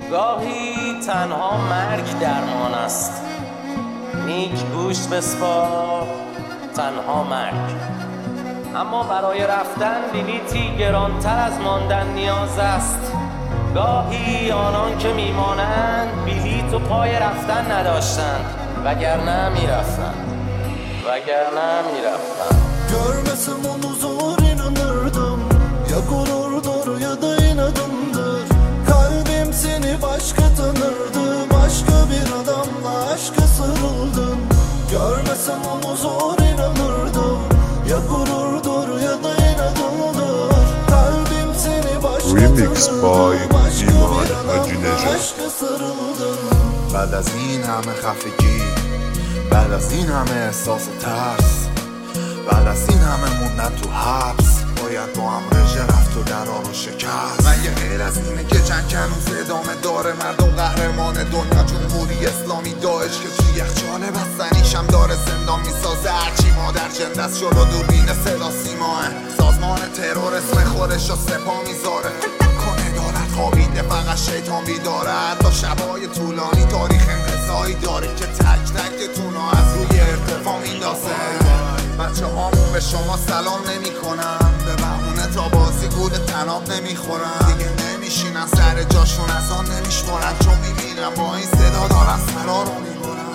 گاهی تنها مرگ درمان است، نیک گوش بسپار تنها مرگ. اما برای رفتن بلیطی گرانتر از ماندن نیاز است. گاهی آنان که میمانند بلیط و پای رفتن نداشتند، وگرنه میرفتند. Görmesem onu zor inanırdım. Ya gururdur ya da inadımdır. Kalbim seni başka tanırdı. Başka bir adamla aşka sarıldım. Görmesem onu zor inanırdım. Ya gururdur ya da inadımdır. Kalbim seni başka tanırdı. Başka bir adamla aşka sarıldım. بعد از این همه خفگی، بعد از این همه احساس ترس، بعد از این همه موندن تو حبس، باید با هم رژه رفت و درا رو شکست. مگه غیر از اینه که چند کنوز ادامه داره؟ مردم قهرمان دنیا، جمهوری اسلامی، داعش که توی یخچال بستنیشم داره زندان میسازه. هرچی مادر جنده است جلو دوربین صدا سیماه، سازمان ترور اسم خودش رو سپاه میذاره. کنه دولت خوابیده فقط شیطان بیداره. حتی شبای طولانی تاریخ انقضایی داره که تک تکتون رو از روی ارتفاع میندازه. بچه هامون به شما سلام نمی کنن، به بهونه تا بازی گول تناب نمی خورن. دیگه نمیشینن سر جاشون از آن نمیشمارن، چون میبینن با این صدا دارن سرا رو میبرن.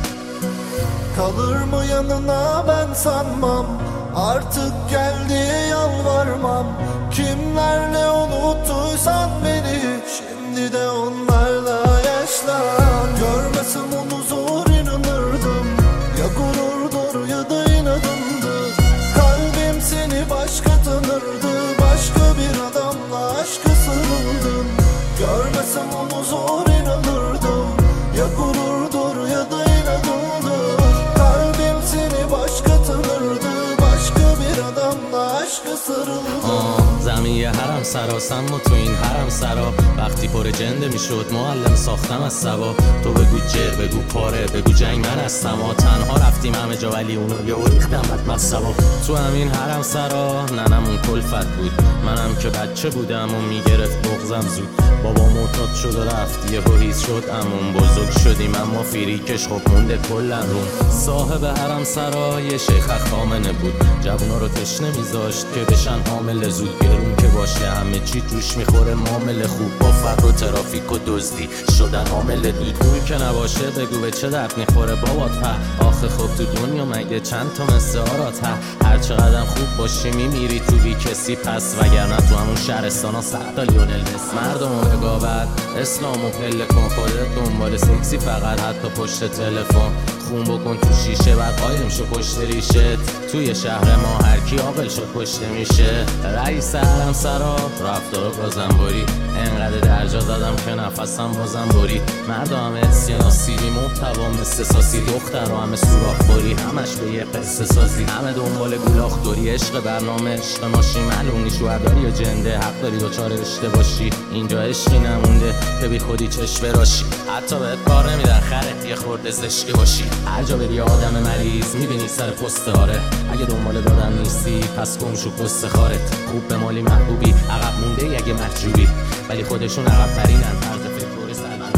Kalır mı yanına ben sanmam, artık gel diye yalvarmam. Kimlerle unuttuysan beni, şimdi de onlarla yaşlan. Görmesem onu zor inanırdım. Ya gururdur ya da inadımdır. Kalbim seni başka tanırdı. Başka bir adamla aşka sarıldım. Görmesem onu zor inanırdım. Ya gururdur ya da inadımdır. Kalbim seni başka tanırdı. Başka bir adamla aşka sarıldım. زمین یه حرم سراسم و تو این حرم سرا وقتی پر جنده میشد معلم ساختم از سبا. تو بگو جر بگو پاره بگو جنگ من هستم. ما تنها رفتیم همه جا ولی اونو یه ریختم بدبخت سبا. تو همین حرم سرا ننمون کلفت بود، منم که بچه بودم و میگرفت بغزم زود. بابا معتاد شد و رفت یهو هیز شد امون. بزرگ شدیم اما فریکش خب مونده کلن روم. صاحب حرم سرا یه شیخ خامنه بود، جوونا رو تشنه میذاشت که بشن حامل زود. گرون که باشه همه چی توش میخوره، معامله خوب با فقر و ترافیک و دزدی شدن عامل دود. پول که نباشه بگو به چه درد میخوره بابات په. آخه خب تو دنیا مگه چند تا مثل آرات ها؟ هر چقدر خوب باشی میمیری تو بی کسی پس، وگرنه تو همون شهرستانا سختا لیونل مسی. مردم رقابت اسلامو پله کن، خودت دنبال سکسی فقط حتی پشت تلفن. خون بکن تو شیشه بعد قایم شو پشت ریشه. توی شهر ما هر کی عاقل شد پشت میشه. رئیس حرم سرا رفتار گازنباری، انقدر درجا زدم که نفسم بازم برید. مردا همه سیاناسیری محتوا مثل ساسی، دختر و همه سوراخ‌خوری همش به یه قصه سازی. همه دنبال گولاخ‌دوری، عشق برنامه عشق ماشین. معلوم نیست شوهرداری یا جنده، حق داری دوچار رشته باشی. اینجا عشقی نمونده که بی خودی چشم براشی. حتی بهت کار نمیدن خرت یه خورده زشکی باشی. هر جا بری آدم مریض میبینی سر پست آره. اگه دنبال دادن نیستی پس گم شو پست خارت. خوب به مالی محبوبی عقب مونده ای اگه محجوبی، ولی خودشون عقب ترینن طرز فکر سلمان.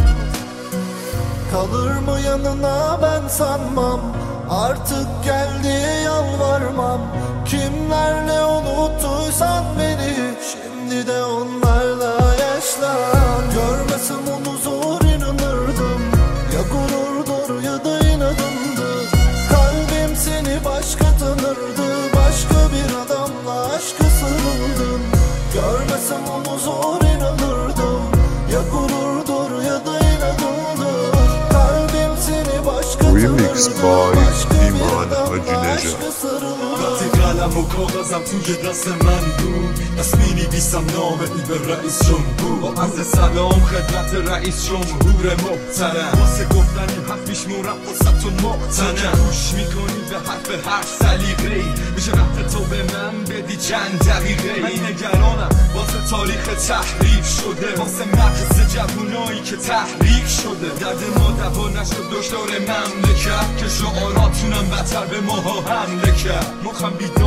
Kalır mı yanına ben sanmam, artık gel diye yalvarmam. Kimlerle unuttuysan beni, şimdi de onlarla yaşlan. Görmesem onu zor inanırdım. Ya gururdur ya da inadımdır. Kalbim seni başka tanırdı. Başka bir adamla aşka sarıldım. Görmesem onu zor inanırdım. Ya gururdur ya da inadımdır. Kalbim seni başka tanırdı. Başka bir adamla aşka sarıldım. قلم و کاغذم توی دست من بود، پس می‌نویسم نام ای به رئیس جمهور. با عرض سلام خدمت رئیس جمهور محترم، واسه گفتن این حرف میشمورم واسه‌تون محترم. گوش میکنی به حرف هر سلیقه‌ای، میشه وقت تو به من بدی چند دقیقه. من نگرانم واسه تاریخ تحریف شده، واسه مغز جوونایی که تحریک شده. درد ما دوا نشد دشدار مملکت، که شعاراتونم بدتر به ماها حمله کرد. مخم بیدار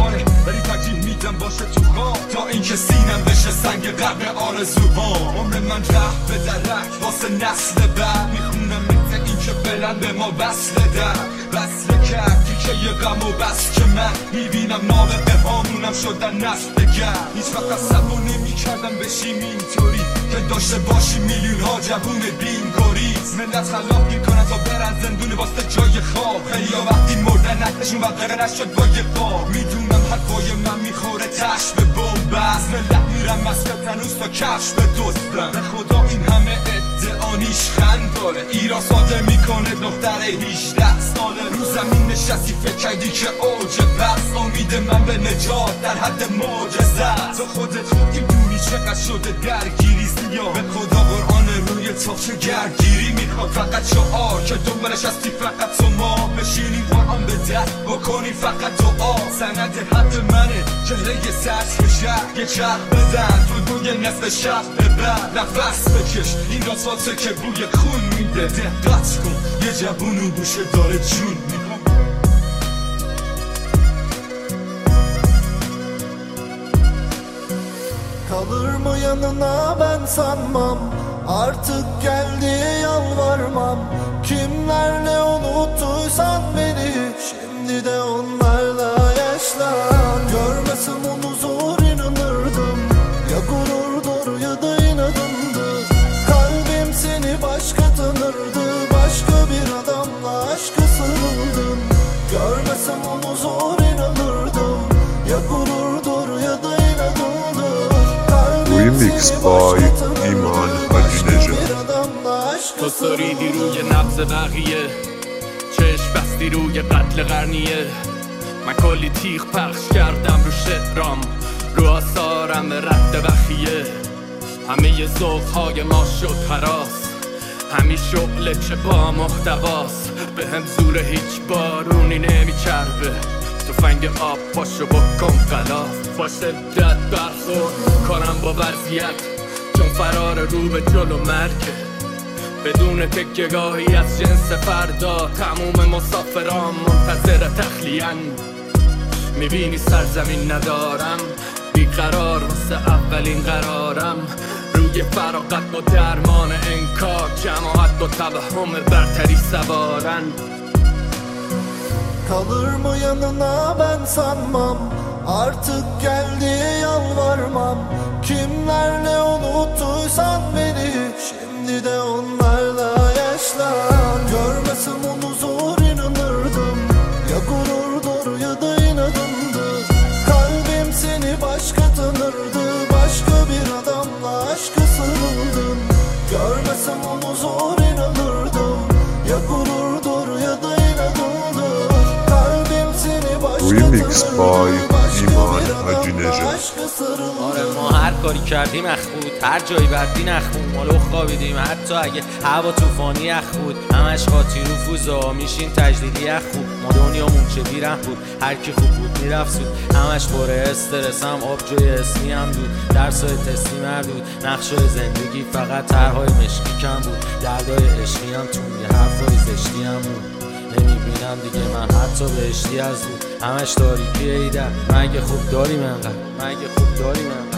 آره ولی ترجیح میدم باشه تو خواب تا اینکه سینم بشه سنگ قبر آرزوهام. عمر من رفت به درک واسه نسل بعد میخونم مثل این که بلند به ما وصل وصل کرد که یه غم و بس که من میبینم نابغه هامونم شدن نسل دگر. هیچ وقت عصبو نمیکردم بشیم اینطوری که داشته باشیم میلیون ها جوون بینگوریز. ملت خلاف میکنن تا برن زندون واسه جای خواب. خیلی ها وقتی مردن نکشون وقت نشد با یه خواب. میدونم حرفای من میخوره تش به بومبست. ملت میرن مسکت هنوز تا کفش به دستن. به خدا این همه ادعانیش خند داره. ایران صادر میکنه دختر 18 ساله. رو زمین نشستی فکر کردی که اوج بس. امید من به نجات در حد معجزه. تو خودت خوب میدونی چقدر شده درگیری سیاه. به خدا قرآن روی تاخچه گردگیری میخواد فقط شعار که دنبالش هستی فقط تو ما. بشینیم قرآن به دست بکنیم فقط دعا. سند حد منه چهره سطح شهر یه چرخ بزن تو دوی نصف شب ببر. نفس بکش این راساته که بوی خون میده. دقت کن یه جوونو گوشه داره جون میده. Kalır mı yanına ben sanmam. Artık geldi yalvarmam. Kimlerle unuttuysan beni, şimdi de onlarla yaşlan. Görmesem onu zor inanırdım. Ya gururdur ya da inadımdır. Kalbim seni başka tanırdı. Başka bir adamla aşka sarıldım. Görmesem onu zor inanırdım. Ya gururdur ya da inadımdır. Remix by ایمان حاجی نژاد. تو سریدی روی نبض بقیه، چشم بستی روی قتل قرنیه. من کلی تیغ پخش کردم رو شعرام، رو آثارم به رد بخیه. همه ذوق‌های ما شد هراس، همین شغل که با محتواست. به هم زور هیچ بارونی نمیچربه. تفنگ آب پاشو بکن غلاف، با شدت برخورد کنم با وضعیت، چون فرار رو به جلو مرگه. بدون تکیه‌گاهی از جنس فردا، تموم مسافران منتظر تخلیه‌اند. میبینی سرزمین ندارم، بیقرار واسه اولین قرارم. روی فراغت با درمان انکار، جماعت با توهم برتری سوارن. Kalır mı yanına ben sanmam. Artık geldi yalvarmam. Kimlerle unuttuysan beni, şimdi de onlarla yaşlan. Görmesem onu zor inanırdım. Ya gururdur ya da inadımdır. Kalbim seni başka tanırdı. Başka bir adamla aşka sarıldım. Görmesem onu zor inanırdım. Ya gururdur ya da inadımdır. Remix by ایمان حاجی نژاد. آره ما هر کاری کردیم اخ بود، هر جایی بردی نخ بود. ما لخ خوابیدیم حتی اگه هوا طوفانی اخ بود. همش خاطی رو فوزا میشین تجدیدی اخ بود. ما دنیامون چه بیرحم بود، هر کی خوب بود میرفت سود. همش پره استرسم، آب جای اسمی هم دود. درسای تستی مردود، نقشای زندگی فقط طرحهای مشکی کم بود. دردای عشقی هم تون، یه حرفای زشتی هم بود. نمیبینم دیگه من حتی بهشتی از بود. همش تاریکی ایدر، مگه خوب داریم انقدر، مگه خوب داریم انقدر.